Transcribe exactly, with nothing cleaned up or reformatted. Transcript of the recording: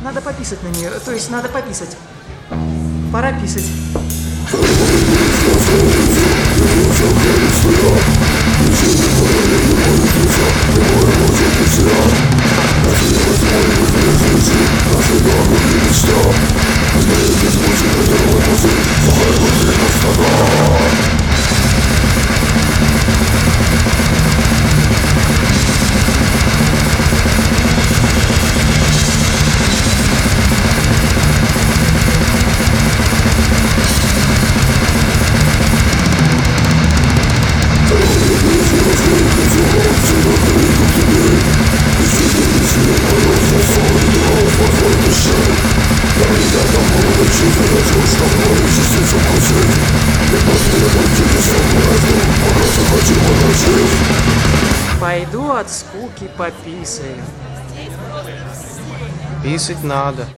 Надо пописать на нее, то есть надо пописать. Пора писать. Пойду от скуки пописаю. Писать надо.